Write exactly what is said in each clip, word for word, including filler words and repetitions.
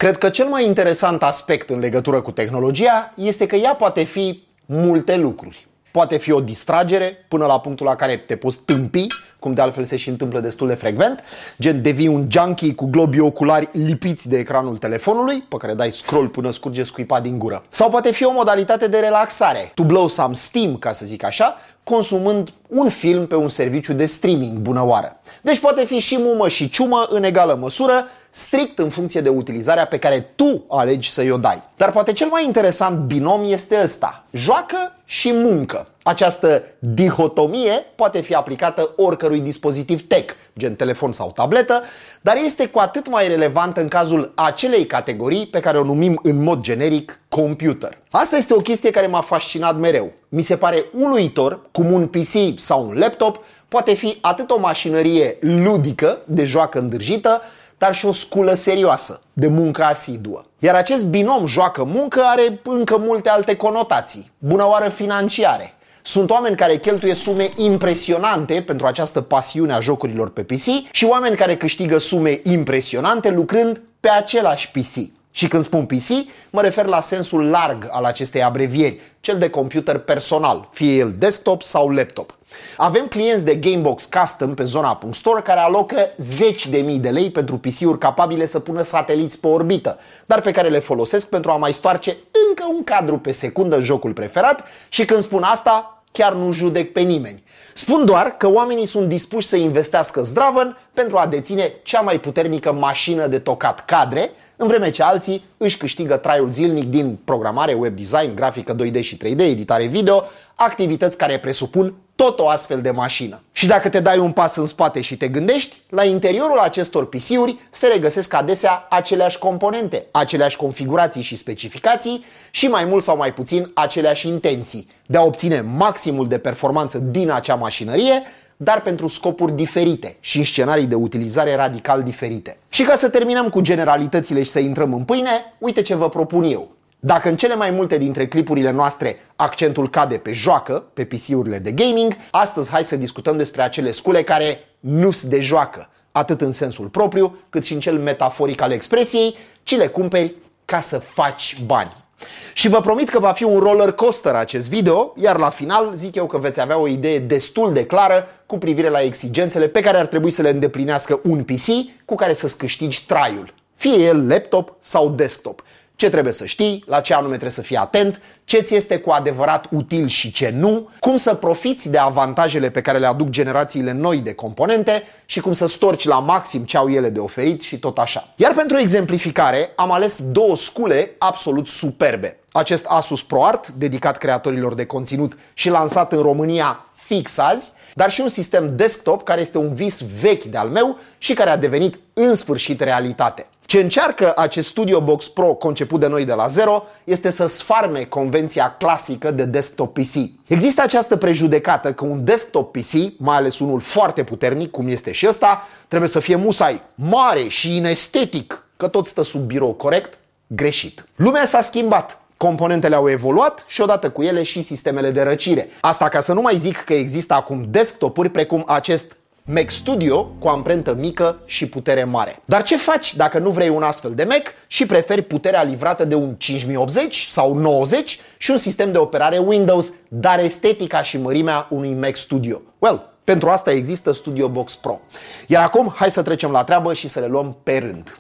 Cred că cel mai interesant aspect în legătură cu tehnologia este că ea poate fi multe lucruri. Poate fi o distragere până la punctul la care te poți tâmpi, cum de altfel se și întâmplă destul de frecvent, gen devii un junkie cu globii oculari lipiți de ecranul telefonului, pe care dai scroll până scurge scuipa din gură. Sau poate fi o modalitate de relaxare, to blow some steam, ca să zic așa, consumând un film pe un serviciu de streaming bună oară. Deci poate fi și mumă și ciumă în egală măsură, strict în funcție de utilizarea pe care tu alegi să-i o dai. Dar poate cel mai interesant binom este ăsta: joacă și muncă. Această dihotomie poate fi aplicată oricărui dispozitiv tech, gen telefon sau tabletă, dar este cu atât mai relevantă în cazul acelei categorii pe care o numim în mod generic computer. Asta este o chestie care m-a fascinat mereu. Mi se pare uluitor cum un P C sau un laptop poate fi atât o mașinărie ludică de joacă îndârjită, dar și o sculă serioasă de muncă asiduă. Iar acest binom joacă-muncă are încă multe alte conotații, bunăoară financiare. Sunt oameni care cheltuie sume impresionante pentru această pasiune a jocurilor pe P C și oameni care câștigă sume impresionante lucrând pe același P C. Și când spun P C, mă refer la sensul larg al acestei abrevieri, cel de computer personal, fie el desktop sau laptop. Avem clienți de Gamebox Custom pe zona .store care alocă zeci de mii de lei pentru P C-uri capabile să pună sateliți pe orbită, dar pe care le folosesc pentru a mai stoarce încă un cadru pe secundă în jocul preferat și când spun asta, chiar nu judec pe nimeni. Spun doar că oamenii sunt dispuși să investească zdravăn pentru a deține cea mai puternică mașină de tocat cadre, în vreme ce alții își câștigă traiul zilnic din programare, web design, grafică doi D și trei D, editare video, activități care presupun tot o astfel de mașină. Și dacă te dai un pas în spate și te gândești, la interiorul acestor P C-uri se regăsesc adesea aceleași componente, aceleași configurații și specificații și mai mult sau mai puțin aceleași intenții de a obține maximul de performanță din acea mașinărie, dar pentru scopuri diferite și în scenarii de utilizare radical diferite. Și ca să terminăm cu generalitățile și să intrăm în pâine, uite ce vă propun eu. Dacă în cele mai multe dintre clipurile noastre accentul cade pe joacă, pe P C-urile de gaming, astăzi hai să discutăm despre acele scule care nu-s de joacă, atât în sensul propriu, cât și în cel metaforic al expresiei, ci le cumperi ca să faci bani. Și vă promit că va fi un roller coaster acest video, iar la final zic eu că veți avea o idee destul de clară cu privire la exigențele pe care ar trebui să le îndeplinească un P C cu care să-ți câștigi traiul, fie el laptop sau desktop. Ce trebuie să știi, la ce anume trebuie să fii atent, ce ți este cu adevărat util și ce nu, cum să profiți de avantajele pe care le aduc generațiile noi de componente și cum să storci la maxim ce au ele de oferit și tot așa. Iar pentru exemplificare am ales două scule absolut superbe. Acest Asus ProArt, dedicat creatorilor de conținut și lansat în România fix azi, dar și un sistem desktop care este un vis vechi de-al meu și care a devenit în sfârșit realitate. Ce încearcă acest Studio Box Pro conceput de noi de la zero este să sfarme convenția clasică de desktop P C. Există această prejudecată că un desktop P C, mai ales unul foarte puternic, cum este și ăsta, trebuie să fie musai mare și inestetic, că tot stă sub birou corect. Greșit. Lumea s-a schimbat. Componentele au evoluat și odată cu ele și sistemele de răcire. Asta ca să nu mai zic că există acum desktopuri precum acest Mac Studio cu amprentă mică și putere mare. Dar ce faci dacă nu vrei un astfel de Mac și preferi puterea livrată de un cinci mii optzeci sau nouăzeci și un sistem de operare Windows, dar estetica și mărimea unui Mac Studio? Well, pentru asta există Studio Box Pro. Iar acum hai să trecem la treabă și să le luăm pe rând.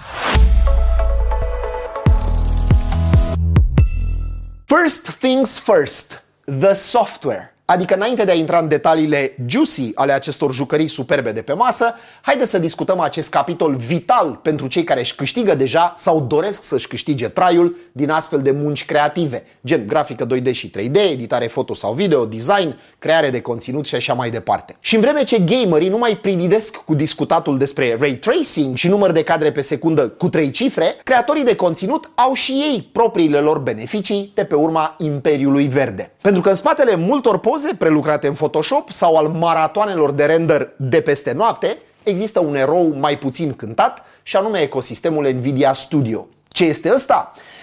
First things first, the software. Adică înainte de a intra în detaliile juicy ale acestor jucării superbe de pe masă, haide să discutăm acest capitol vital pentru cei care își câștigă deja sau doresc să-și câștige traiul din astfel de munci creative, gen grafică doi D și trei D, editare foto sau video, design, creare de conținut și așa mai departe. Și în vreme ce gamerii nu mai prididesc cu discutatul despre ray tracing și număr de cadre pe secundă cu trei cifre, creatorii de conținut au și ei propriile lor beneficii de pe urma Imperiului Verde. Pentru că în spatele multor poze prelucrate în Photoshop sau al maratoanelor de render de peste noapte, există un erou mai puțin cântat și anume ecosistemul Nvidia Studio. Ce este ăsta?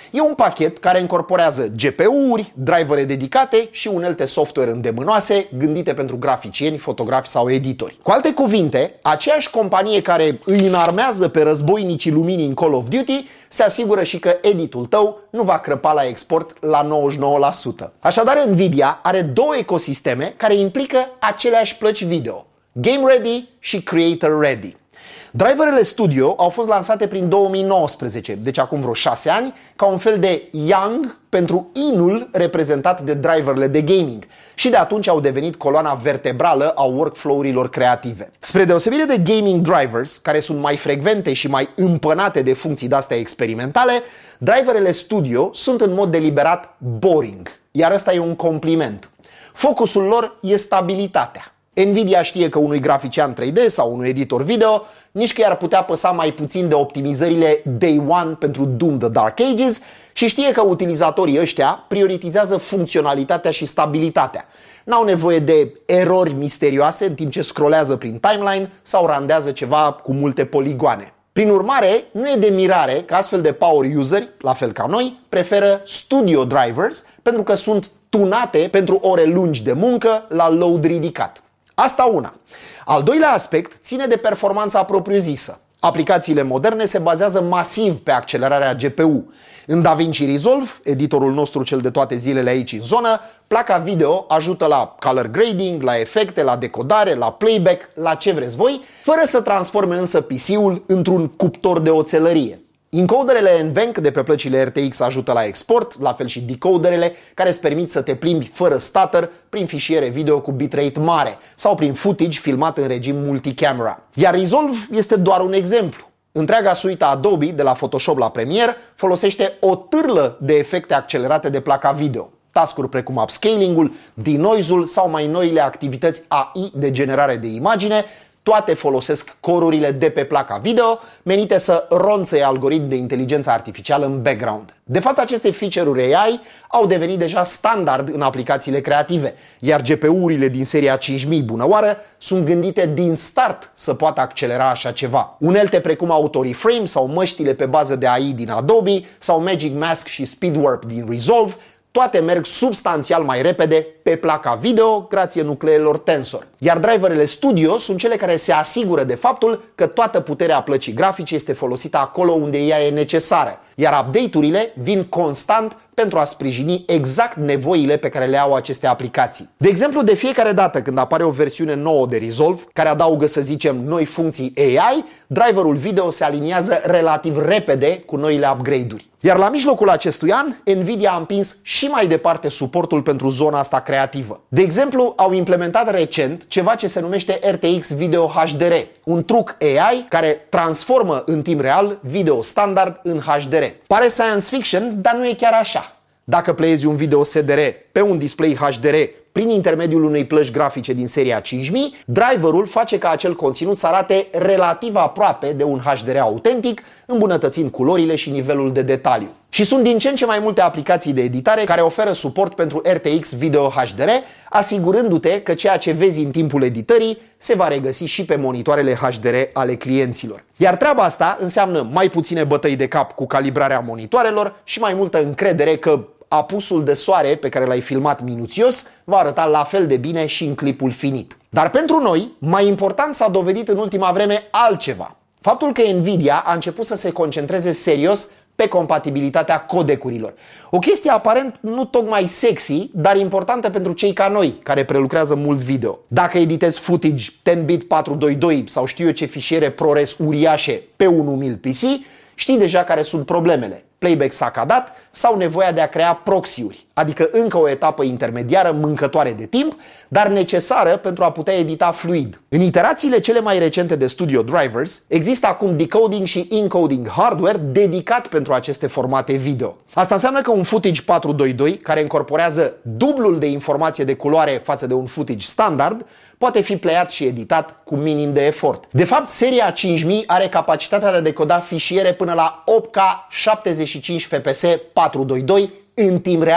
E un pachet care incorporează G P U-uri, drivere dedicate și unelte software îndemânoase gândite pentru graficieni, fotografi sau editori. Cu alte cuvinte, aceeași companie care îi înarmează pe războinicii luminii în Call of Duty se asigură și că editul tău nu va crăpa la export la nouăzeci și nouă la sută. Așadar, Nvidia are două ecosisteme care implică aceleași plăci video: Game Ready și Creator Ready. Driverele Studio au fost lansate prin două mii nouăsprezece, deci acum vreo șase ani, ca un fel de yang pentru inul reprezentat de driverele de gaming și de atunci au devenit coloana vertebrală a workflow-urilor creative. Spre deosebire de gaming drivers, care sunt mai frecvente și mai împănate de funcții de-astea experimentale, driverele Studio sunt în mod deliberat boring, iar ăsta e un compliment. Focusul lor e stabilitatea. Nvidia știe că unui grafician trei D sau unui editor video nici că i-ar putea păsa mai puțin de optimizările Day One pentru Doom The Dark Ages și știe că utilizatorii ăștia prioritizează funcționalitatea și stabilitatea. N-au nevoie de erori misterioase în timp ce scrollează prin timeline sau randează ceva cu multe poligoane. Prin urmare, nu e de mirare că astfel de power useri, la fel ca noi, preferă studio drivers pentru că sunt tunate pentru ore lungi de muncă la load ridicat. Asta una. Al doilea aspect ține de performanța propriu-zisă. Aplicațiile moderne se bazează masiv pe accelerarea G P U. În DaVinci Resolve, editorul nostru cel de toate zilele aici în zonă, placa video ajută la color grading, la efecte, la decodare, la playback, la ce vreți voi, fără să transforme însă P C-ul într-un cuptor de oțelărie. Encoderele NVENC de pe plăcile R T X ajută la export, la fel și decoderele care îți permit să te plimbi fără stutter prin fișiere video cu bitrate mare sau prin footage filmat în regim multicamera. Iar Resolve este doar un exemplu. Întreaga suită Adobe, de la Photoshop la Premiere, folosește o târlă de efecte accelerate de placa video. Task-uri precum upscaling-ul, denoise-ul sau mai noile activități A I de generare de imagine, toate folosesc corurile de pe placa video, menite să ronțăie algoritmi de inteligență artificială în background. De fapt, aceste feature-uri A I au devenit deja standard în aplicațiile creative, iar G P U-urile din seria cinci mii bună oară sunt gândite din start să poată accelera așa ceva. Unelte precum Auto-Reframe sau măștile pe bază de A I din Adobe sau Magic Mask și Speed Warp din Resolve, toate merg substanțial mai repede pe placa video grație nucleelor Tensor. Iar driverele Studio sunt cele care se asigură de faptul că toată puterea plăcii grafice este folosită acolo unde ea e necesară, iar update-urile vin constant pentru a sprijini exact nevoile pe care le au aceste aplicații. De exemplu, de fiecare dată când apare o versiune nouă de Resolve, care adaugă, să zicem, noi funcții A I, driverul video se aliniază relativ repede cu noile upgrade-uri. Iar la mijlocul acestui an, Nvidia a împins și mai departe suportul pentru zona asta creativă. De exemplu, au implementat recent ceva ce se numește R T X Video H D R, un truc A I care transformă în timp real video standard în H D R. Pare science fiction, dar nu e chiar așa. Dacă playezi un video S D R pe un display H D R prin intermediul unei plăci grafice din seria cinci mii, driverul face ca acel conținut să arate relativ aproape de un H D R autentic, îmbunătățind culorile și nivelul de detaliu. Și sunt din ce în ce mai multe aplicații de editare care oferă suport pentru R T X Video H D R, asigurându-te că ceea ce vezi în timpul editării se va regăsi și pe monitoarele H D R ale clienților. Iar treaba asta înseamnă mai puține bătăi de cap cu calibrarea monitoarelor și mai multă încredere că apusul de soare pe care l-ai filmat minuțios va arăta la fel de bine și în clipul finit. Dar pentru noi, mai important s-a dovedit în ultima vreme altceva. Faptul că Nvidia a început să se concentreze serios pe compatibilitatea codecurilor. O chestie aparent nu tocmai sexy, dar importantă pentru cei ca noi, care prelucrează mult video. Dacă editezi footage zece bit patru sute douăzeci și doi sau știu eu ce fișiere ProRes uriașe pe un umil P C, știi deja care sunt problemele. Playback sacadat sau nevoia de a crea proxy-uri, adică încă o etapă intermediară mâncătoare de timp, dar necesară pentru a putea edita fluid. În iterațiile cele mai recente de Studio Drivers există acum decoding și encoding hardware dedicat pentru aceste formate video. Asta înseamnă că un footage patru sute douăzeci și doi, care incorporează dublul de informație de culoare față de un footage standard, poate fi playat și editat cu minim de efort. De fapt, seria cinci mii are capacitatea de a decoda fișiere până la opt K șaptezeci și cinci F P S patru sute douăzeci și doi în timp real,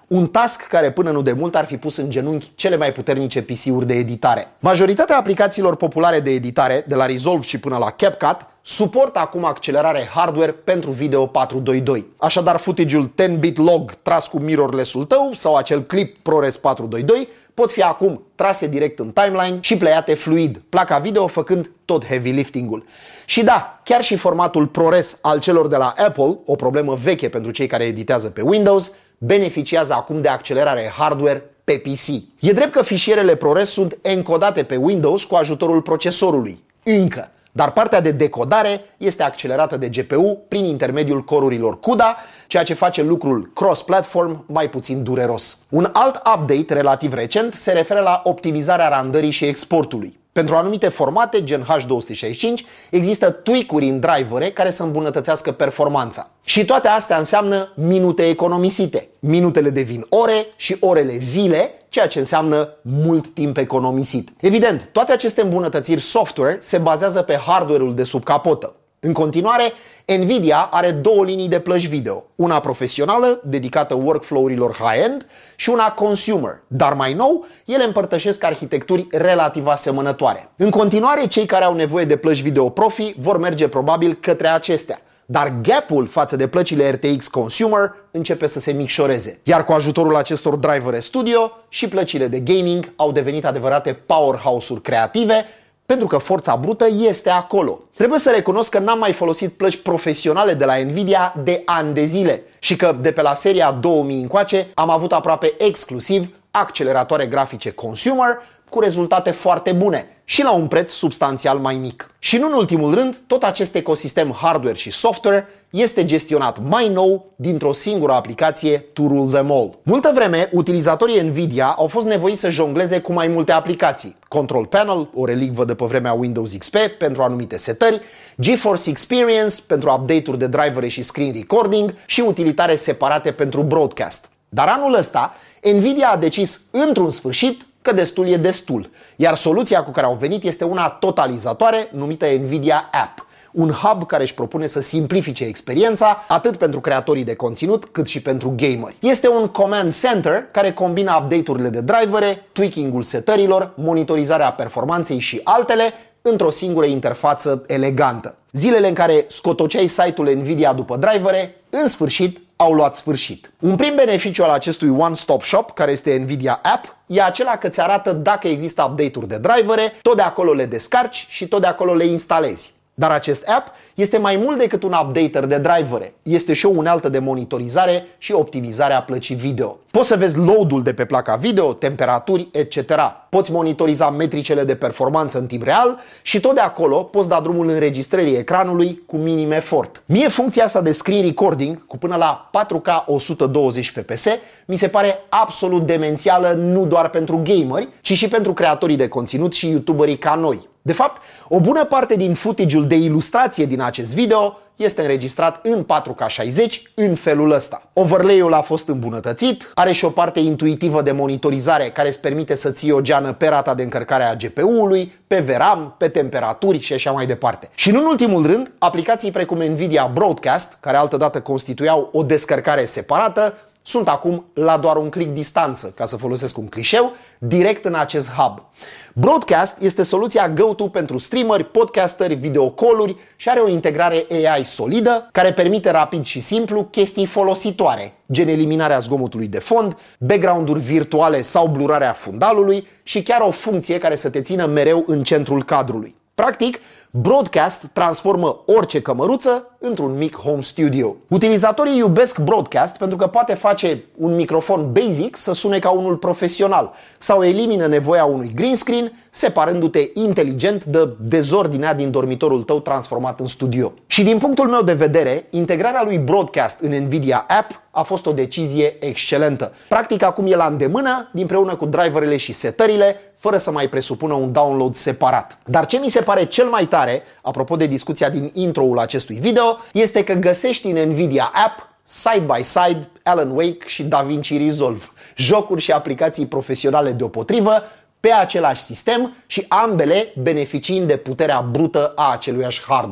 Un task care până nu de mult ar fi pus în genunchi cele mai puternice P C-uri de editare. Majoritatea aplicațiilor populare de editare, de la Resolve și până la CapCut, suportă acum accelerare hardware pentru video patru doi doi. Așadar, footage-ul zece bit log tras cu mirrorless-ul tău sau acel clip ProRes patru doi doi pot fi acum trase direct în timeline și playate fluid, placa video făcând tot heavy lifting-ul. Și da, chiar și formatul ProRes al celor de la Apple, o problemă veche pentru cei care editează pe Windows, beneficiază acum de accelerare hardware pe P C. E drept că fișierele ProRes sunt encodate pe Windows cu ajutorul procesorului. Încă. Dar partea de decodare este accelerată de G P U prin intermediul corurilor CUDA, ceea ce face lucrul cross-platform mai puțin dureros. Un alt update relativ recent se referă la optimizarea randării și exportului. Pentru anumite formate, gen H douăsute șaizeci și cinci, există tweak-uri în drivere care să îmbunătățească performanța. Și toate astea înseamnă minute economisite. Minutele devin ore și orele zile, ceea ce înseamnă mult timp economisit. Evident, toate aceste îmbunătățiri software se bazează pe hardware-ul de sub capotă. În continuare, Nvidia are două linii de plăci video, una profesională, dedicată workflow-urilor high-end, și una consumer, dar mai nou, ele împărtășesc arhitecturi relativ asemănătoare. În continuare, cei care au nevoie de plăci video profi vor merge probabil către acestea, dar gap-ul față de plăcile R T X Consumer începe să se micșoreze. Iar cu ajutorul acestor drivere studio, și plăcile de gaming au devenit adevărate powerhouse-uri creative, pentru că forța brută este acolo. Trebuie să recunosc că n-am mai folosit plăci profesionale de la Nvidia de ani de zile și că de pe la seria două mii încoace am avut aproape exclusiv acceleratoare grafice consumer cu rezultate foarte bune și la un preț substanțial mai mic. Și nu în ultimul rând, tot acest ecosistem hardware și software este gestionat mai nou dintr-o singură aplicație to rule them all. Multă vreme, utilizatorii Nvidia au fost nevoiți să jongleze cu mai multe aplicații. Control Panel, o relicvă de pe vremea Windows X P pentru anumite setări, GeForce Experience pentru update-uri de drivere și screen recording și utilitare separate pentru broadcast. Dar anul ăsta, Nvidia a decis într-un sfârșit că destul e destul, iar soluția cu care au venit este una totalizatoare numită Nvidia App, un hub care își propune să simplifice experiența atât pentru creatorii de conținut cât și pentru gameri. Este un command center care combină update-urile de drivere, tweaking-ul setărilor, monitorizarea performanței și altele într-o singură interfață elegantă. Zilele în care scotoceai site-ul Nvidia după drivere, în sfârșit, au luat sfârșit. Un prim beneficiu al acestui one-stop shop, care este Nvidia App, e acela că îți arată dacă există update-uri de drivere, tot de acolo le descarci și tot de acolo le instalezi. Dar acest app este mai mult decât un updater de drivere. Este și o unealtă de monitorizare și optimizare a plăcii video. Poți să vezi load-ul de pe placa video, temperaturi, et cetera. Poți monitoriza metricele de performanță în timp real și tot de acolo poți da drumul înregistrării ecranului cu minim efort. Mie funcția asta de screen recording cu până la patru K o sută douăzeci F P S mi se pare absolut demențială nu doar pentru gameri, ci și pentru creatorii de conținut și youtuberii ca noi. De fapt, o bună parte din footage-ul de ilustrație din acest video este înregistrat în patru K șaizeci în felul ăsta. Overlay-ul a fost îmbunătățit, are și o parte intuitivă de monitorizare care îți permite să ții o geană pe rata de încărcare a G P U-ului, pe V RAM, pe temperaturi și așa mai departe. Și în ultimul rând, aplicații precum Nvidia Broadcast, care altădată constituiau o descărcare separată, sunt acum la doar un click distanță, ca să folosesc un clișeu, direct în acest hub. Broadcast este soluția go-to pentru streameri, podcasteri, videocalluri și are o integrare A I solidă care permite rapid și simplu chestii folositoare, gen eliminarea zgomotului de fond, background-uri virtuale sau blurarea fundalului și chiar o funcție care să te țină mereu în centrul cadrului. Practic, Broadcast transformă orice cămăruță într-un mic home studio. Utilizatorii iubesc Broadcast pentru că poate face un microfon basic să sune ca unul profesional sau elimină nevoia unui green screen, separându-te inteligent de dezordinea din dormitorul tău transformat în studio. Și din punctul meu de vedere, integrarea lui Broadcast în Nvidia App a fost o decizie excelentă. Practic acum e la îndemână, împreună cu driverele și setările, fără să mai presupună un download separat. Dar ce mi se pare cel mai tare, apropo de discuția din intro-ul acestui video, este că găsești în Nvidia App side-by-side Alan Wake și DaVinci Resolve, jocuri și aplicații profesionale deopotrivă, pe același sistem și ambele beneficiind de puterea brută a aceluiași hardware.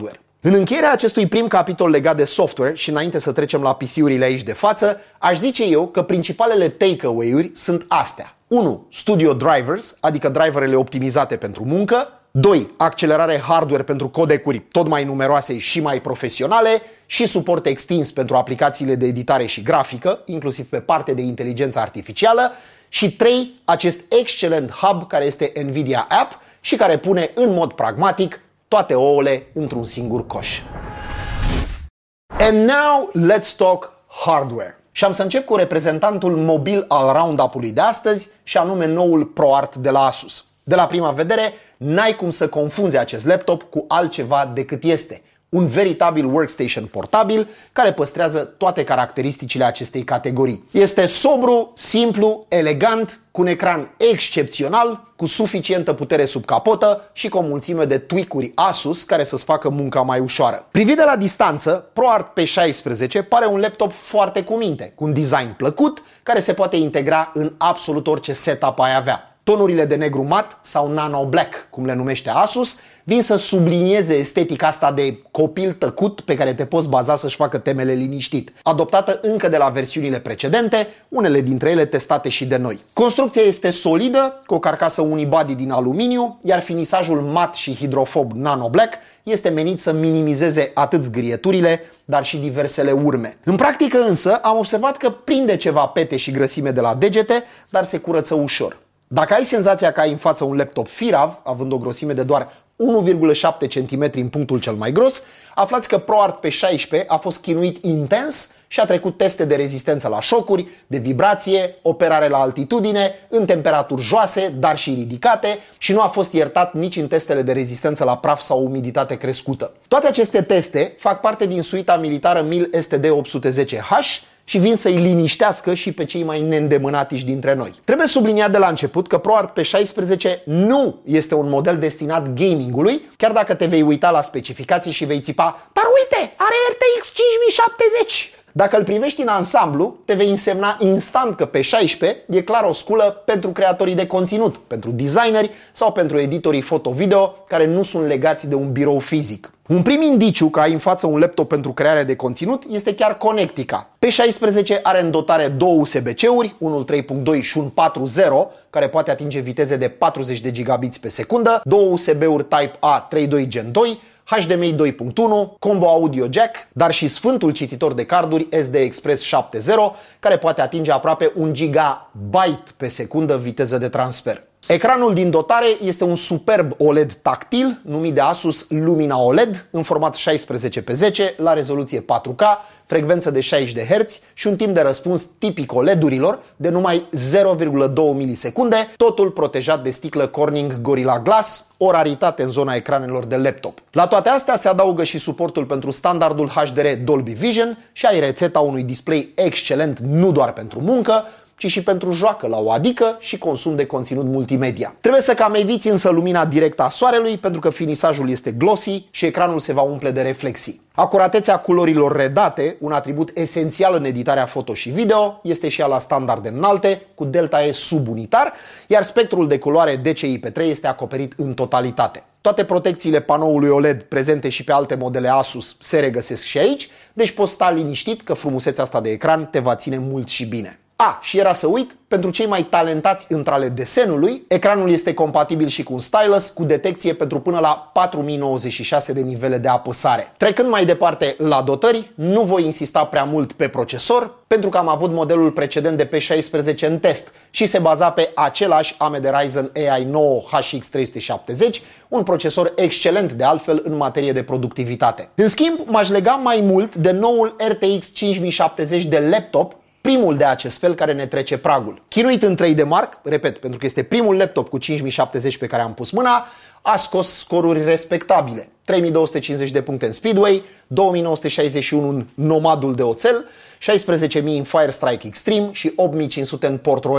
În încheierea acestui prim capitol legat de software și înainte să trecem la P C-urile aici de față, aș zice eu că principalele takeaway-uri sunt astea. unu. Studio drivers, adică driverele optimizate pentru muncă. doi. Accelerare hardware pentru codecuri tot mai numeroase și mai profesionale și suport extins pentru aplicațiile de editare și grafică, inclusiv pe parte de inteligență artificială. Și trei. Acest excelent hub care este Nvidia App și care pune în mod pragmatic toate ouăle într-un singur coș. And now let's talk hardware. Și am să încep cu reprezentantul mobil al round-up-ului de astăzi și anume noul ProArt de la Asus. De la prima vedere, n-ai cum să confunzi acest laptop cu altceva decât este. Un veritabil workstation portabil care păstrează toate caracteristicile acestei categorii. Este sobru, simplu, elegant, cu un ecran excepțional, cu suficientă putere sub capotă și cu o mulțime de tweak-uri Asus care să-ți facă munca mai ușoară. Privit de la distanță, ProArt P șaisprezece pare un laptop foarte cu minte, cu un design plăcut care se poate integra în absolut orice setup ai avea. Tonurile de negru mat sau nano black, cum le numește Asus, vin să sublinieze estetica asta de copil tăcut pe care te poți baza să-și facă temele liniștit, adoptată încă de la versiunile precedente, unele dintre ele testate și de noi. Construcția este solidă, cu o carcasă unibody din aluminiu, iar finisajul mat și hidrofob nano black este menit să minimizeze atât zgârieturile, dar și diversele urme. În practică însă am observat că prinde ceva pete și grăsime de la degete, dar se curăță ușor. Dacă ai senzația că ai în față un laptop firav, având o grosime de doar unu virgulă șapte centimetri în punctul cel mai gros, aflați că ProArt P șaisprezece a fost chinuit intens și a trecut teste de rezistență la șocuri, de vibrație, operare la altitudine, în temperaturi joase, dar și ridicate și nu a fost iertat nici în testele de rezistență la praf sau umiditate crescută. Toate aceste teste fac parte din suita militară Mil S T D opt sute zece H și vin să-i liniștească și pe cei mai neîndemânatici dintre noi. Trebuie subliniat de la început că ProArt P șaisprezece nu este un model destinat gamingului, chiar dacă te vei uita la specificații și vei țipa: dar uite, are R T X cinci mii șaptezeci! Dacă îl privești în ansamblu, te vei însemna instant că P șaisprezece e clar o sculă pentru creatorii de conținut, pentru designeri sau pentru editorii foto-video care nu sunt legați de un birou fizic. Un prim indiciu că ai în față un laptop pentru crearea de conținut este chiar Connectica. P șaisprezece are în dotare două U S B C-uri, unul trei punct doi și un patru punct zero, care poate atinge viteze de patruzeci de gigabits pe secundă, două U S B-uri Type A trei punct doi Gen doi, H D M I doi punct unu, combo audio jack, dar și sfântul cititor de carduri S D Express șapte punct zero, care poate atinge aproape un gigabyte pe secundă viteză de transfer. Ecranul din dotare este un superb O L E D tactil, numit de Asus Lumina O L E D, în format șaisprezece pe zece, la rezoluție patru K, frecvență de șaizeci de herți și un timp de răspuns tipic O L E D-urilor de numai zero virgulă doi milisecunde, totul protejat de sticlă Corning Gorilla Glass, o raritate în zona ecranelor de laptop. La toate astea se adaugă și suportul pentru standardul H D R Dolby Vision și ai rețeta unui display excelent nu doar pentru muncă, ci și pentru joacă la o adică și consum de conținut multimedia. Trebuie să cam eviți însă lumina directă a soarelui pentru că finisajul este glossy și ecranul se va umple de reflexii. Acuratețea culorilor redate, un atribut esențial în editarea foto și video, este și ea la standarde înalte, cu delta E subunitar, iar spectrul de culoare D C I P trei este acoperit în totalitate. Toate protecțiile panoului O L E D prezente și pe alte modele Asus se regăsesc și aici, deci poți sta liniștit că frumusețea asta de ecran te va ține mult și bine. A, și era să uit, pentru cei mai talentați între ale desenului, ecranul este compatibil și cu un stylus cu detecție pentru până la patru mii nouăzeci și șase de nivele de apăsare. Trecând mai departe la dotări, nu voi insista prea mult pe procesor, pentru că am avut modelul precedent de P șaisprezece în test și se baza pe același A M D Ryzen A I nouă H X trei sute șaptezeci, un procesor excelent de altfel în materie de productivitate. În schimb, m-aș lega mai mult de noul R T X cinci mii șaptezeci de laptop, primul de acest fel care ne trece pragul. Chinuit în trei D Mark, repet, pentru că este primul laptop cu cinci mii șaptezeci pe care am pus mâna, a scos scoruri respectabile. trei mii două sute cincizeci de puncte în Speedway, două mii nouă sute șaizeci și unu în Nomadul de oțel, șaisprezece mii în Firestrike Extreme și opt mii cinci sute în Port Royal.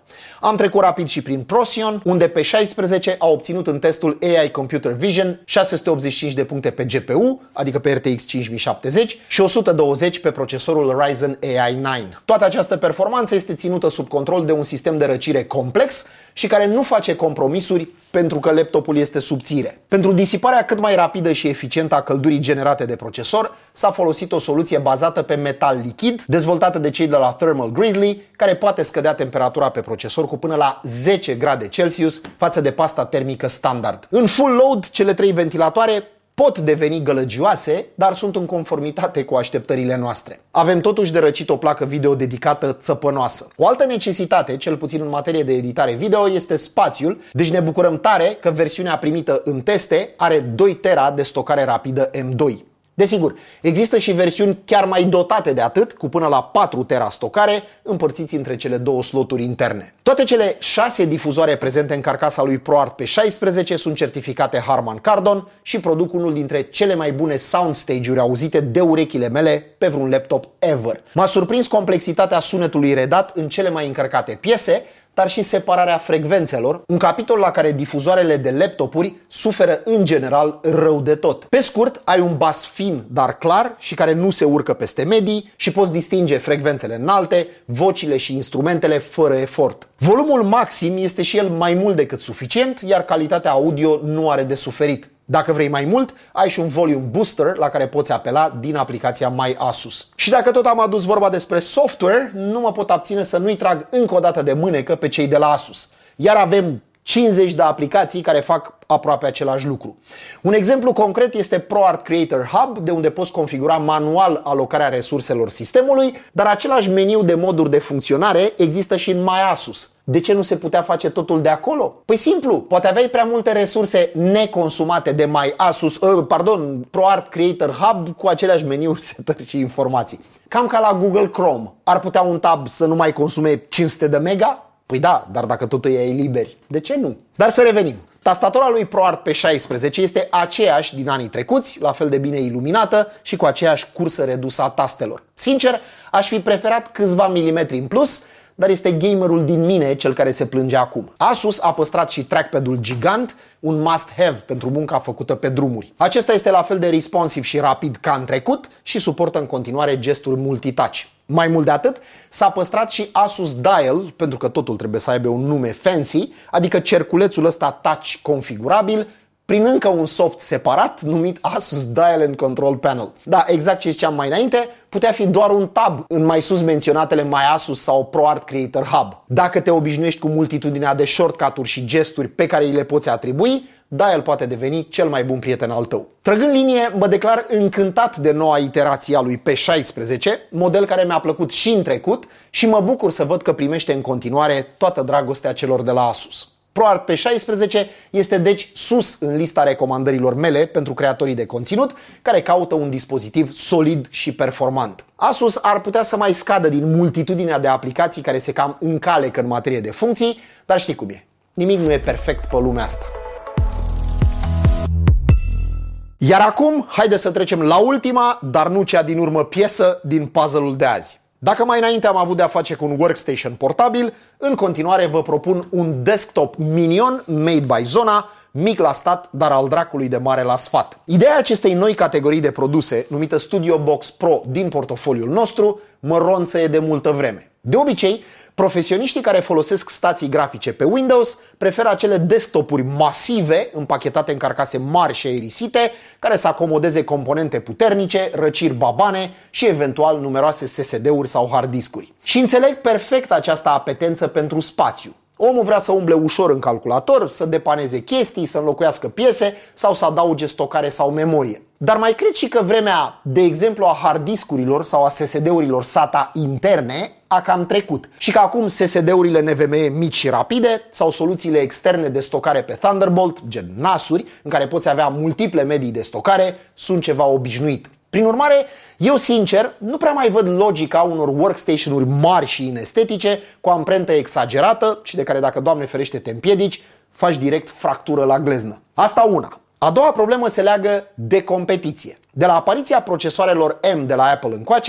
Am trecut rapid și prin Procyon, unde pe șaisprezece a obținut în testul A I Computer Vision șase sute optzeci și cinci de puncte pe G P U, adică pe R T X cinci mii șaptezeci, și o sută douăzeci pe procesorul Ryzen A I nouă. Toată această performanță este ținută sub control de un sistem de răcire complex și care nu face compromisuri pentru că laptopul este subțire. Pentru disiparea cât mai rapidă și eficientă a căldurii generate de procesor, s-a folosit o soluție bazată pe metal lichid, dezvoltată de cei de la Thermal Grizzly, care poate scădea temperatura pe procesor cu până la zece grade Celsius față de pasta termică standard. În full load, cele trei ventilatoare pot deveni gălăgioase, dar sunt în conformitate cu așteptările noastre. Avem totuși de răcit o placă video dedicată țăpănoasă. O altă necesitate, cel puțin în materie de editare video, este spațiul, deci ne bucurăm tare că versiunea primită în teste are doi tera de stocare rapidă M doi. Desigur, există și versiuni chiar mai dotate de atât, cu până la patru tera stocare, împărțiți între cele două sloturi interne. Toate cele șase difuzoare prezente în carcasa lui ProArt P șaisprezece sunt certificate Harman Kardon și produc unul dintre cele mai bune soundstage-uri auzite de urechile mele pe vreun laptop ever. M-a surprins complexitatea sunetului redat în cele mai încărcate piese, dar și separarea frecvențelor, un capitol la care difuzoarele de laptopuri suferă în general rău de tot. Pe scurt, ai un bas fin, dar clar și care nu se urcă peste medii și poți distinge frecvențele înalte, vocile și instrumentele fără efort. Volumul maxim este și el mai mult decât suficient, iar calitatea audio nu are de suferit. Dacă vrei mai mult, ai și un volume booster la care poți apela din aplicația My Asus. Și dacă tot am adus vorba despre software, nu mă pot abține să nu-i trag încă o dată de mânecă pe cei de la Asus. Iar avem cincizeci de aplicații care fac aproape același lucru. Un exemplu concret este ProArt Creator Hub, de unde poți configura manual alocarea resurselor sistemului, dar același meniu de moduri de funcționare există și în My Asus. De ce nu se putea face totul de acolo? Păi simplu, poate aveai prea multe resurse neconsumate de My Asus, uh, pardon, ProArt Creator Hub cu aceleași meniuri, setări și informații. Cam ca la Google Chrome. Ar putea un tab să nu mai consume cinci sute de mega? Păi da, dar dacă tot îi ai liberi, de ce nu? Dar să revenim. Tastatura lui ProArt P șaisprezece este aceeași din anii trecuți, la fel de bine iluminată și cu aceeași cursă redusă a tastelor. Sincer, aș fi preferat câțiva milimetri în plus, dar este gamerul din mine cel care se plânge acum. Asus a păstrat și trackpad-ul gigant, un must-have pentru munca făcută pe drumuri. Acesta este la fel de responsiv și rapid ca în trecut și suportă în continuare gesturi multitouch. Mai mult de atât, s-a păstrat și Asus Dial, pentru că totul trebuie să aibă un nume fancy, adică cerculețul ăsta touch configurabil, prin încă un soft separat numit Asus Dial and Control Panel. Da, exact ce ziceam mai înainte, putea fi doar un tab în mai sus menționatele My Asus sau ProArt Creator Hub. Dacă te obișnuiești cu multitudinea de shortcut-uri și gesturi pe care îi le poți atribui, Dial poate deveni cel mai bun prieten al tău. Trăgând linie, mă declar încântat de noua iterație a lui P șaisprezece, model care mi-a plăcut și în trecut și mă bucur să văd că primește în continuare toată dragostea celor de la Asus. ProArt P șaisprezece este deci sus în lista recomandărilor mele pentru creatorii de conținut care caută un dispozitiv solid și performant. Asus ar putea să mai scadă din multitudinea de aplicații care se cam încalecă în materie de funcții, dar știi cum e. Nimic nu e perfect pe lumea asta. Iar acum, haide să trecem la ultima, dar nu cea din urmă piesă din puzzle-ul de azi. Dacă mai înainte am avut de-a face cu un workstation portabil, în continuare vă propun un desktop minion made by Zona, mic la stat, dar al dracului de mare la sfat. Ideea acestei noi categorii de produse, numită Studio Box Pro din portofoliul nostru, mă ronțăie de multă vreme. De obicei, profesioniștii care folosesc stații grafice pe Windows preferă acele desktopuri masive, împachetate în carcase mari și aerisite, care să acomodeze componente puternice, răciri babane și eventual numeroase S S D-uri sau hard discuri. Și înțeleg perfect această apetență pentru spațiu. Omul vrea să umble ușor în calculator, să depaneze chestii, să înlocuiască piese sau să adauge stocare sau memorie. Dar mai cred și că vremea, de exemplu, a hard discurilor sau a S S D-urilor SATA interne a cam trecut și că acum S S D-urile N V M E mici și rapide sau soluțiile externe de stocare pe Thunderbolt, gen N A S-uri, în care poți avea multiple medii de stocare, sunt ceva obișnuit. Prin urmare, eu sincer nu prea mai văd logica unor workstation-uri mari și inestetice cu amprentă exagerată și de care, dacă Doamne ferește te împiedici, faci direct fractură la gleznă. Asta una. A doua problemă se leagă de competiție. De la apariția procesoarelor M de la Apple încoace,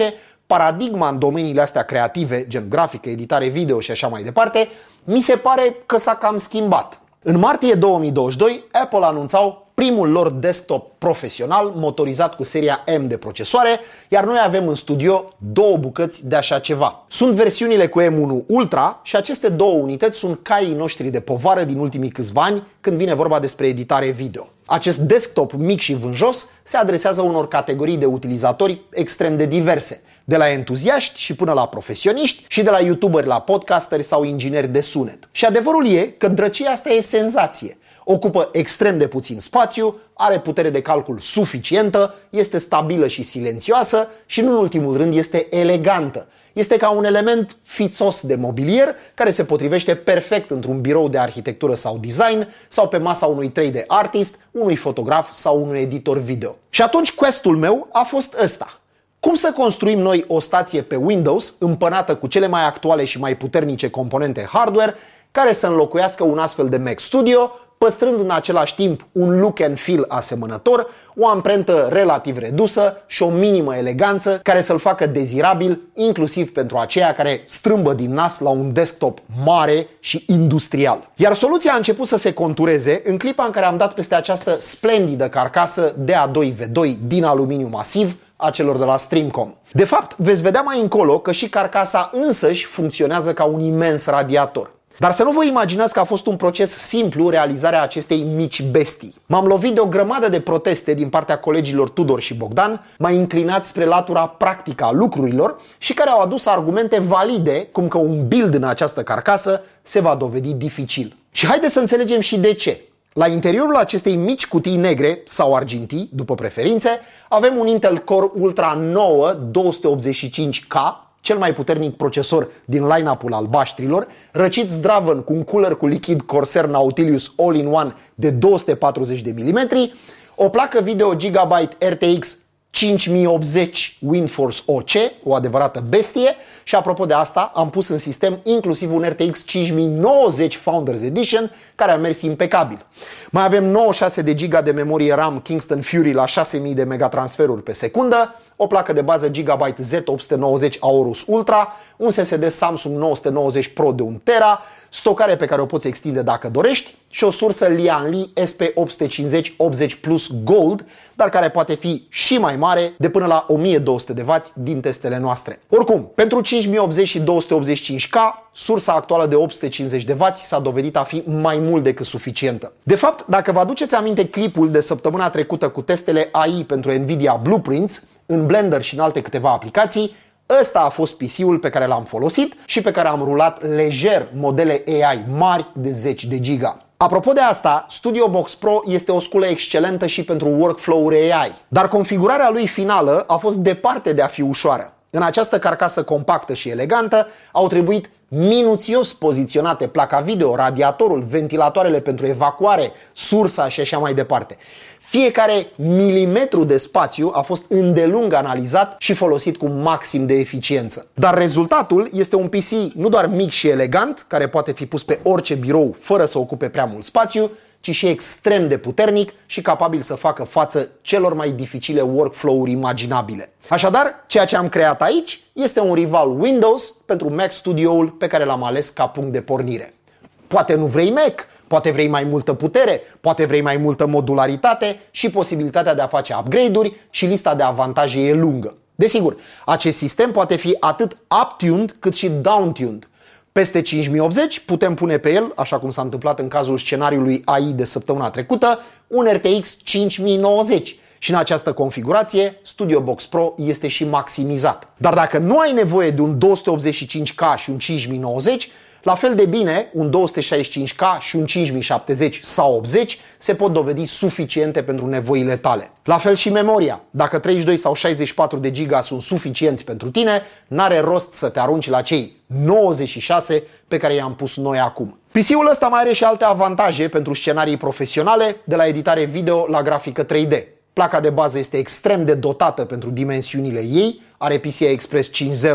paradigma în domeniile astea creative, gen grafică, editare video și așa mai departe, mi se pare că s-a cam schimbat. În martie două mii douăzeci și doi, Apple anunțau primul lor desktop profesional motorizat cu seria M de procesoare, iar noi avem în studio două bucăți de așa ceva. Sunt versiunile cu M unu Ultra și aceste două unități sunt caii noștri de povară din ultimii câțiva ani când vine vorba despre editare video. Acest desktop mic și vânjos se adresează unor categorii de utilizatori extrem de diverse, de la entuziaști și până la profesioniști și de la youtuberi la podcasteri sau ingineri de sunet. Și adevărul e că drăcia asta e senzație. Ocupă extrem de puțin spațiu, are putere de calcul suficientă, este stabilă și silențioasă și, nu în ultimul rând, este elegantă. Este ca un element fițos de mobilier care se potrivește perfect într-un birou de arhitectură sau design sau pe masa unui trei D artist, unui fotograf sau unui editor video. Și atunci quest-ul meu a fost ăsta. Cum să construim noi o stație pe Windows împănată cu cele mai actuale și mai puternice componente hardware care să înlocuiască un astfel de Mac Studio, păstrând în același timp un look and feel asemănător, o amprentă relativ redusă și o minimă eleganță care să-l facă dezirabil inclusiv pentru aceia care strâmbă din nas la un desktop mare și industrial. Iar soluția a început să se contureze în clipa în care am dat peste această splendidă carcasă D A doi V doi din aluminiu masiv a celor de la Streamcom. De fapt, veți vedea mai încolo că și carcasa însăși funcționează ca un imens radiator. Dar să nu vă imaginați că a fost un proces simplu realizarea acestei mici bestii. M-am lovit de o grămadă de proteste din partea colegilor Tudor și Bogdan, mai inclinați spre latura practică a lucrurilor și care au adus argumente valide, cum că un build în această carcasă se va dovedi dificil. Și haideți să înțelegem și de ce. La interiorul acestei mici cutii negre sau argintii, după preferințe, avem un Intel Core Ultra nouă două sute optzeci și cinci K, cel mai puternic procesor din line-up-ul albaștrilor, răcit zdravăn cu un cooler cu lichid Corsair Nautilus All-in-One de două sute patruzeci de milimetri, o placă video Gigabyte R T X cinci mii optzeci WindForce O C, o adevărată bestie, și apropo de asta, am pus în sistem inclusiv un R T X cinci mii nouăzeci Founders Edition, care a mers impecabil. Mai avem nouăzeci și șase de giga de memorie RAM Kingston Fury la șase mii de megatransferuri pe secundă, o placă de bază Gigabyte Z opt sute nouăzeci Aorus Ultra, un S S D Samsung nouă sute nouăzeci Pro de un tera, stocare pe care o poți extinde dacă dorești și o sursă Lian Li S P opt sute cincizeci optzeci Plus Gold, dar care poate fi și mai mare, de până la o mie două sute de wați din testele noastre. Oricum, pentru cinci mii optzeci și două sute optzeci și cinci K, sursa actuală de opt sute cincizeci de wați s-a dovedit a fi mai mult decât suficientă. De fapt, dacă vă aduceți aminte clipul de săptămâna trecută cu testele A I pentru Nvidia Blueprints, în Blender și în alte câteva aplicații, ăsta a fost P C-ul pe care l-am folosit și pe care am rulat lejer modele A I mari de zeci de giga. Apropo de asta, Studio Box Pro este o sculă excelentă și pentru workflow-uri A I, dar configurarea lui finală a fost departe de a fi ușoară. În această carcasă compactă și elegantă au trebuit minuțios poziționate placa video, radiatorul, ventilatoarele pentru evacuare, sursa și așa mai departe. Fiecare milimetru de spațiu a fost îndelung analizat și folosit cu maxim de eficiență. Dar rezultatul este un P C nu doar mic și elegant, care poate fi pus pe orice birou fără să ocupe prea mult spațiu, ci și extrem de puternic și capabil să facă față celor mai dificile workflow-uri imaginabile. Așadar, ceea ce am creat aici este un rival Windows pentru Mac Studio-ul pe care l-am ales ca punct de pornire. Poate nu vrei Mac, poate vrei mai multă putere, poate vrei mai multă modularitate și posibilitatea de a face upgrade-uri și lista de avantaje e lungă. Desigur, acest sistem poate fi atât up-tuned cât și down-tuned. Peste cinci mii optzeci putem pune pe el, așa cum s-a întâmplat în cazul scenariului A I de săptămâna trecută, un R T X cinci mii nouăzeci și în această configurație Studio Box Pro este și maximizat. Dar dacă nu ai nevoie de un două sute optzeci și cinci K și un cinci mii nouăzeci, la fel de bine, un două sute șaizeci și cinci K și un cinci mii șaptezeci sau optzeci se pot dovedi suficiente pentru nevoile tale. La fel și memoria. Dacă treizeci și doi sau șaizeci și patru de giga sunt suficienți pentru tine, n-are rost să te arunci la cei nouăzeci și șase pe care i-am pus noi acum. P C-ul ăsta mai are și alte avantaje pentru scenarii profesionale, de la editare video la grafică trei D. Placa de bază este extrem de dotată pentru dimensiunile ei, are P C I Express cinci punct zero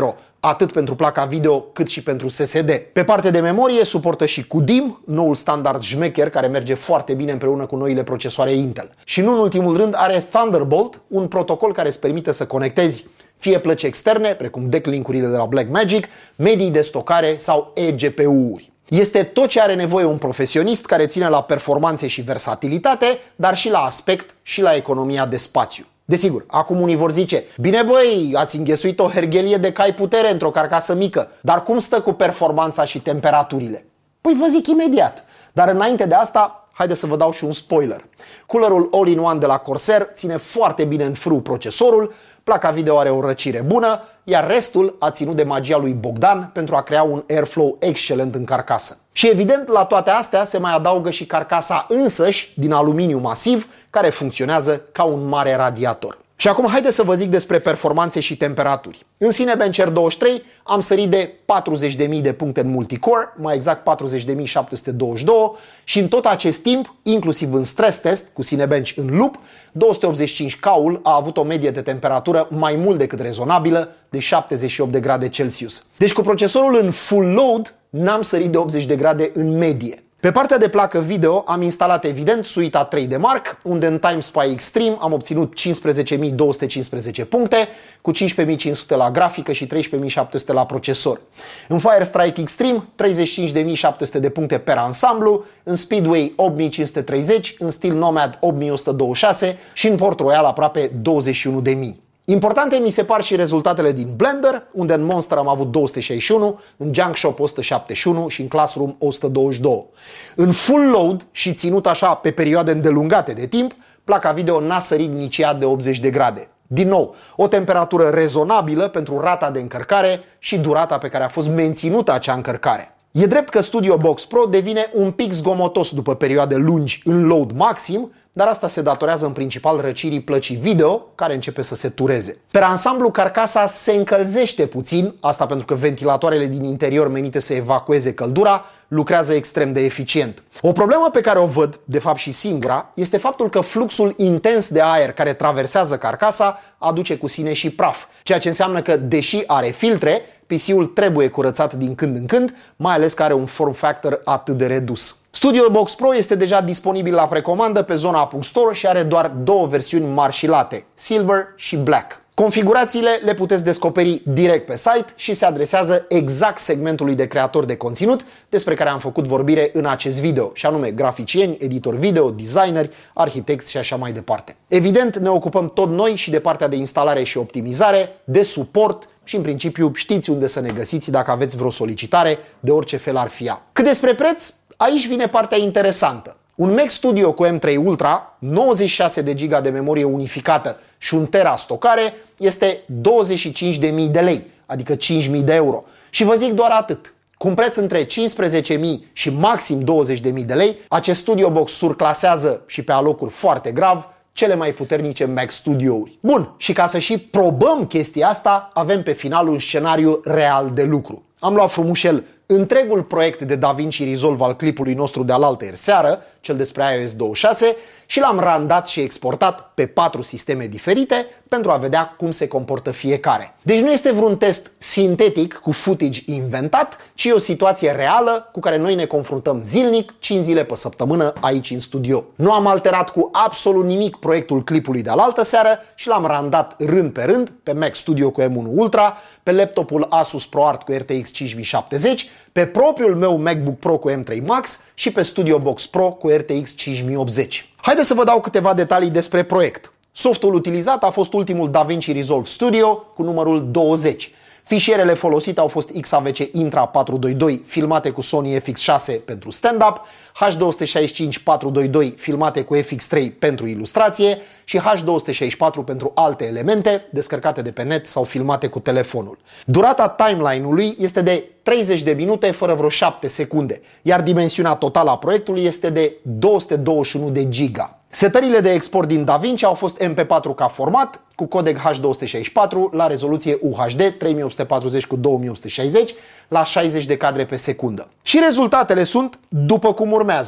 atât pentru placa video cât și pentru S S D. Pe partea de memorie suportă și Q D I M, noul standard șmecher care merge foarte bine împreună cu noile procesoare Intel. Și nu în ultimul rând are Thunderbolt, un protocol care îți permite să conectezi fie plăci externe, precum decklink-urile de la Blackmagic, medii de stocare sau e G P U-uri. Este tot ce are nevoie un profesionist care ține la performanțe și versatilitate, dar și la aspect și la economia de spațiu. Desigur, acum unii vor zice, bine băi, ați înghesuit o herghelie de cai putere într-o carcasă mică, dar cum stă cu performanța și temperaturile? Păi vă zic imediat, dar înainte de asta, haideți să vă dau și un spoiler. Coolerul All-in-One de la Corsair ține foarte bine în frâu procesorul, placa video are o răcire bună, iar restul a ținut de magia lui Bogdan pentru a crea un airflow excelent în carcasă. Și evident, la toate astea se mai adaugă și carcasa însăși din aluminiu masiv, care funcționează ca un mare radiator. Și acum haideți să vă zic despre performanțe și temperaturi. În Cinebench R douăzeci și trei am sărit de patruzeci de mii de puncte în multicore, mai exact patruzeci de mii șapte sute douăzeci și doi, și în tot acest timp, inclusiv în stress test cu Cinebench în loop, două sute optzeci și cinci K-ul a avut o medie de temperatură mai mult decât rezonabilă de șaptezeci și opt de grade Celsius. Deci cu procesorul în full load n-am sărit de optzeci de grade în medie. Pe partea de placă video am instalat evident suita trei de Mark, unde în TimeSpy Extreme am obținut cincisprezece mii două sute cincisprezece puncte, cu cincisprezece mii cinci sute la grafică și treisprezece mii șapte sute la procesor. În Firestrike Extreme treizeci și cinci de mii șapte sute de puncte per ansamblu, în Speedway opt mii cinci sute treizeci, în Steel Nomad opt mii o sută douăzeci și șase și în Port Royal aproape douăzeci și unu de mii. Importante mi se par și rezultatele din Blender, unde în Monster am avut două sute șaizeci și unu, în Junk Shop o sută șaptezeci și unu și în Classroom o sută douăzeci și doi. În full load și ținut așa pe perioade îndelungate de timp, placa video n-a sărit nici ea de optzeci de grade. Din nou, o temperatură rezonabilă pentru rata de încărcare și durata pe care a fost menținută acea încărcare. E drept că Studio Box Pro devine un pic zgomotos după perioade lungi în load maxim, dar asta se datorează în principal răcirii plăcii video, care începe să se tureze. Per ansamblu, carcasa se încălzește puțin, asta pentru că ventilatoarele din interior menite să evacueze căldura lucrează extrem de eficient. O problemă pe care o văd, de fapt și singura, este faptul că fluxul intens de aer care traversează carcasa aduce cu sine și praf, ceea ce înseamnă că, deși are filtre, P C-ul trebuie curățat din când în când, mai ales că are un form factor atât de redus. Studio Box Pro este deja disponibil la precomandă pe zona Apuc Store și are doar două versiuni mari și late, Silver și Black. Configurațiile le puteți descoperi direct pe site și se adresează exact segmentului de creatori de conținut despre care am făcut vorbire în acest video, și anume graficieni, editori video, designeri, arhitecți și așa mai departe. Evident, ne ocupăm tot noi și de partea de instalare și optimizare, de suport și în principiu știți unde să ne găsiți dacă aveți vreo solicitare de orice fel ar fi ea. Cât despre preț, aici vine partea interesantă. Un Mac Studio cu M trei Ultra, nouăzeci și șase de giga de memorie unificată și un tera stocare este douăzeci și cinci de mii de lei, adică cinci mii de euro. Și vă zic doar atât. Cu un preț între cincisprezece mii și maxim douăzeci de mii de lei, acest Studio Box surclasează și pe alocuri foarte grav cele mai puternice Mac Studio-uri. Bun, și ca să și probăm chestia asta, avem pe final un scenariu real de lucru. Am luat frumușel întregul proiect de DaVinci Resolve al clipului nostru de alaltăieri seară, cel despre iOS douăzeci și șase, și l-am randat și exportat pe patru sisteme diferite pentru a vedea cum se comportă fiecare. Deci nu este vreun test sintetic cu footage inventat, ci e o situație reală cu care noi ne confruntăm zilnic, cinci zile pe săptămână aici în studio. Nu am alterat cu absolut nimic proiectul clipului de alaltă seară și l-am randat rând pe rând pe Mac Studio cu M unu Ultra, pe laptopul Asus ProArt cu R T X cinci mii șaptezeci, pe propriul meu MacBook Pro cu M trei Max și pe Studio Box Pro cu R T X cinci mii optzeci. Haideți să vă dau câteva detalii despre proiect. Softul utilizat a fost ultimul DaVinci Resolve Studio cu numărul douăzeci. Fișierele folosite au fost X A V C Intra patru doi doi filmate cu Sony F X șase pentru stand-up, H două șase cinci patru doi doi filmate cu F X trei pentru ilustrație și H două șase patru pentru alte elemente descărcate de pe net sau filmate cu telefonul. Durata timeline-ului este de treizeci de minute fără vreo șapte secunde, iar dimensiunea totală a proiectului este de două sute douăzeci și unu de giga. Setările de export din DaVinci au fost M P patru K format cu codec H două șase patru la rezoluție U H D trei mii opt sute patruzeci cu două mii opt sute șaizeci la șaizeci de cadre pe secundă. Și rezultatele sunt după cum urmează.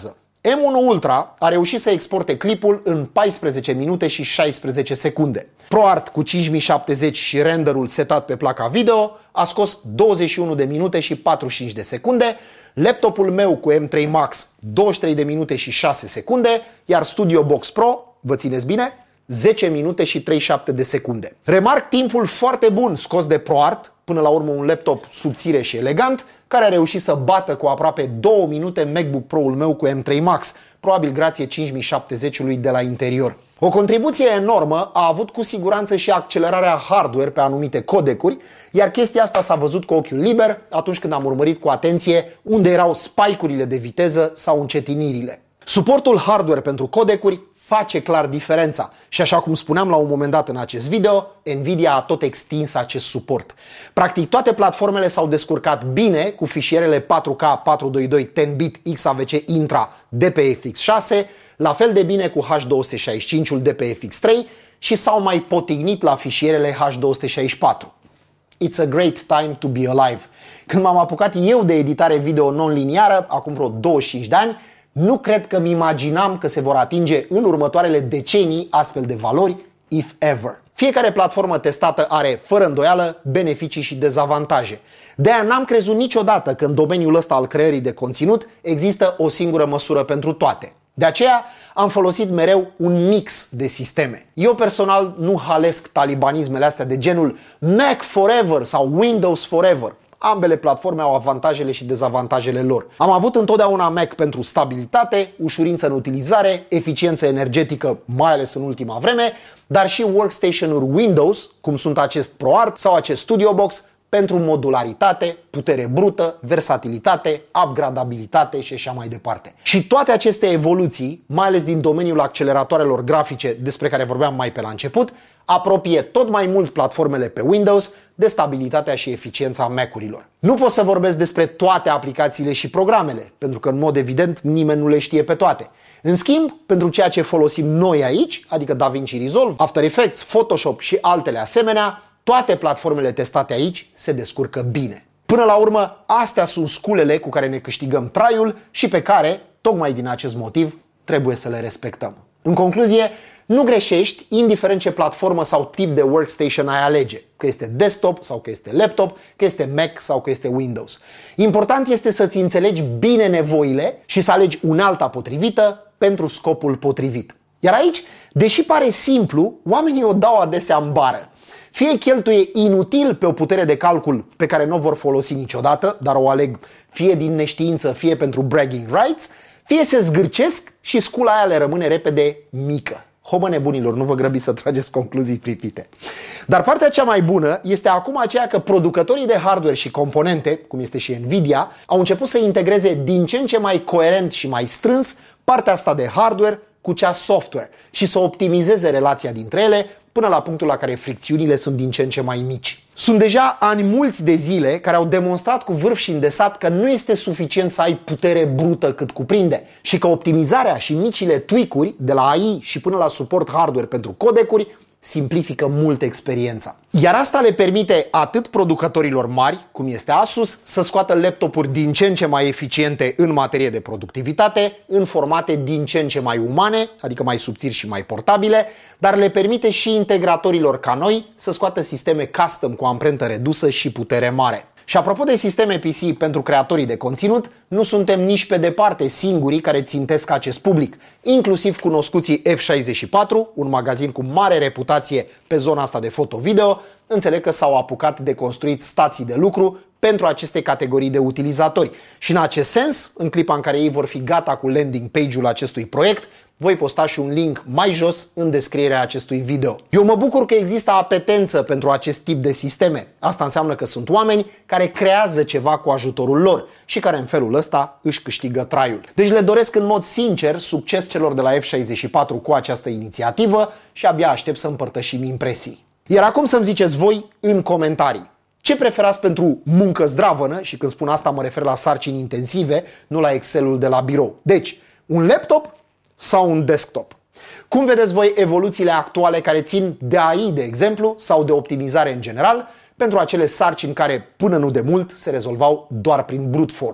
M unu Ultra a reușit să exporte clipul în paisprezece minute și șaisprezece secunde. ProArt cu cinci mii șaptezeci și renderul setat pe placa video a scos douăzeci și unu de minute și patruzeci și cinci de secunde, laptopul meu cu M trei Max douăzeci și trei de minute și șase secunde, iar Studio Box Pro, vă țineți bine, zece minute și treizeci și șapte de secunde. Remarc timpul foarte bun scos de ProArt, până la urmă un laptop subțire și elegant, care a reușit să bată cu aproape două minute MacBook Pro-ul meu cu M trei Max, probabil grație cinci mii șaptezeci-ului de la interior. O contribuție enormă a avut cu siguranță și accelerarea hardware pe anumite codecuri, iar chestia asta s-a văzut cu ochiul liber atunci când am urmărit cu atenție unde erau spike-urile de viteză sau încetinirile. Suportul hardware pentru codecuri face clar diferența și așa cum spuneam la un moment dat în acest video, Nvidia a tot extins acest suport. Practic toate platformele s-au descurcat bine cu fișierele patru K patru doi doi zero bit X A V C Intra de pe F X șase, la fel de bine cu H două șase cinci-ul de pe F X trei și s-au mai potignit la fișierele H două șase patru. It's a great time to be alive. Când m-am apucat eu de editare video non-liniară, acum vreo douăzeci și cinci de ani, nu cred că mi imaginam că se vor atinge în următoarele decenii astfel de valori, if ever. Fiecare platformă testată are, fără îndoială, beneficii și dezavantaje. De-aia n-am crezut niciodată că în domeniul ăsta al creării de conținut există o singură măsură pentru toate. De aceea am folosit mereu un mix de sisteme. Eu personal nu halesc talibanismele astea de genul Mac forever sau Windows forever. Ambele platforme au avantajele și dezavantajele lor. Am avut întotdeauna Mac pentru stabilitate, ușurință în utilizare, eficiență energetică, mai ales în ultima vreme, dar și workstation-uri Windows, cum sunt acest ProArt sau acest Studio Box, pentru modularitate, putere brută, versatilitate, upgradabilitate și așa mai departe. Și toate aceste evoluții, mai ales din domeniul acceleratoarelor grafice despre care vorbeam mai pe la început, apropie tot mai mult platformele pe Windows de stabilitatea și eficiența Mac-urilor. Nu pot să vorbesc despre toate aplicațiile și programele, pentru că în mod evident nimeni nu le știe pe toate. În schimb, pentru ceea ce folosim noi aici, adică DaVinci Resolve, After Effects, Photoshop și altele asemenea, toate platformele testate aici se descurcă bine. Până la urmă, astea sunt sculele cu care ne câștigăm traiul și pe care, tocmai din acest motiv, trebuie să le respectăm. În concluzie, nu greșești, indiferent ce platformă sau tip de workstation ai alege, că este desktop sau că este laptop, că este Mac sau că este Windows. Important este să-ți înțelegi bine nevoile și să alegi unealta potrivită pentru scopul potrivit. Iar aici, deși pare simplu, oamenii o dau adesea în bară. Fie cheltuie inutil pe o putere de calcul pe care nu o vor folosi niciodată, dar o aleg fie din neștiință, fie pentru bragging rights, fie se zgârcesc și scula aia le rămâne repede mică. Homă nebunilor, nu vă grăbiți să trageți concluzii pripite. Dar partea cea mai bună este acum aceea că producătorii de hardware și componente, cum este și Nvidia, au început să integreze din ce în ce mai coerent și mai strâns partea asta de hardware cu cea software și să optimizeze relația dintre ele până la punctul la care fricțiunile sunt din ce în ce mai mici. Sunt deja ani mulți de zile care au demonstrat cu vârf și îndesat că nu este suficient să ai putere brută cât cuprinde și că optimizarea și micile tweak-uri de la A I și până la suport hardware pentru codecuri simplifică mult experiența. Iar asta le permite atât producătorilor mari, cum este Asus, să scoată laptopuri din ce în ce mai eficiente în materie de productivitate, în formate din ce în ce mai umane, adică mai subțiri și mai portabile, dar le permite și integratorilor ca noi să scoată sisteme custom cu amprentă redusă și putere mare. Și apropo de sisteme P C pentru creatorii de conținut, nu suntem nici pe departe singurii care țintesc acest public, inclusiv cunoscuții F șaizeci și patru, un magazin cu mare reputație pe zona asta de foto-video, înțeleg că s-au apucat de construit stații de lucru pentru aceste categorii de utilizatori. Și în acest sens, în clipa în care ei vor fi gata cu landing page-ul acestui proiect, voi posta și un link mai jos în descrierea acestui video. Eu mă bucur că există apetență pentru acest tip de sisteme. Asta înseamnă că sunt oameni care creează ceva cu ajutorul lor și care în felul ăsta își câștigă traiul. Deci le doresc în mod sincer succes celor de la F șaizeci și patru cu această inițiativă și abia aștept să împărtășim impresii. Iar acum să-mi ziceți voi în comentarii. Ce preferați pentru muncă zdravănă? Și când spun asta mă refer la sarcini intensive, nu la Excel-ul de la birou. Deci, un laptop sau un desktop? Cum vedeți voi evoluțiile actuale care țin de A I, de exemplu, sau de optimizare în general, pentru acele sarcini care până nu de mult se rezolvau doar prin brute force?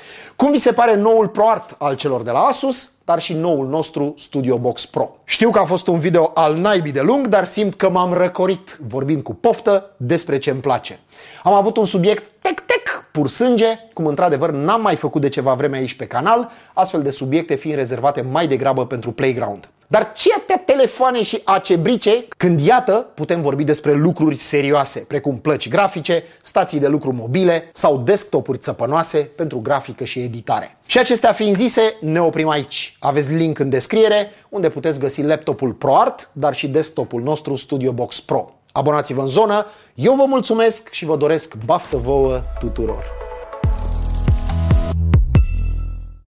Cum vi se pare noul ProArt al celor de la Asus, dar și noul nostru StudioBox Pro? Știu că a fost un video al naibii de lung, dar simt că m-am răcorit vorbind cu poftă despre ce îmi place. Am avut un subiect tec-tec, pur sânge, cum într-adevăr n-am mai făcut de ceva vreme aici pe canal, astfel de subiecte fiind rezervate mai degrabă pentru Playground. Dar ce atâtea telefoane și acebrice când, iată, putem vorbi despre lucruri serioase, precum plăci grafice, stații de lucru mobile sau desktopuri țăpănoase pentru grafică și editare. Și acestea fiind zise, ne oprim aici. Aveți link în descriere, unde puteți găsi laptopul ProArt, dar și desktopul nostru StudioBox Pro. Abonați-vă în zonă, eu vă mulțumesc și vă doresc baftă vouă tuturor!